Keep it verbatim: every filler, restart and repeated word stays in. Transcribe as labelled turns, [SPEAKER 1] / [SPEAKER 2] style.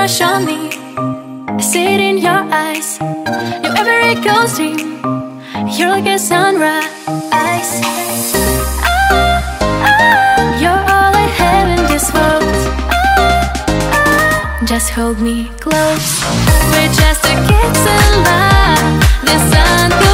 [SPEAKER 1] crush on me. I see it in your eyes. Your every ghost dream. You're like a sunrise. Ah, ah, you're all I have in this world. Ah, ah, just hold me close. We're just a kids in love. The sun goes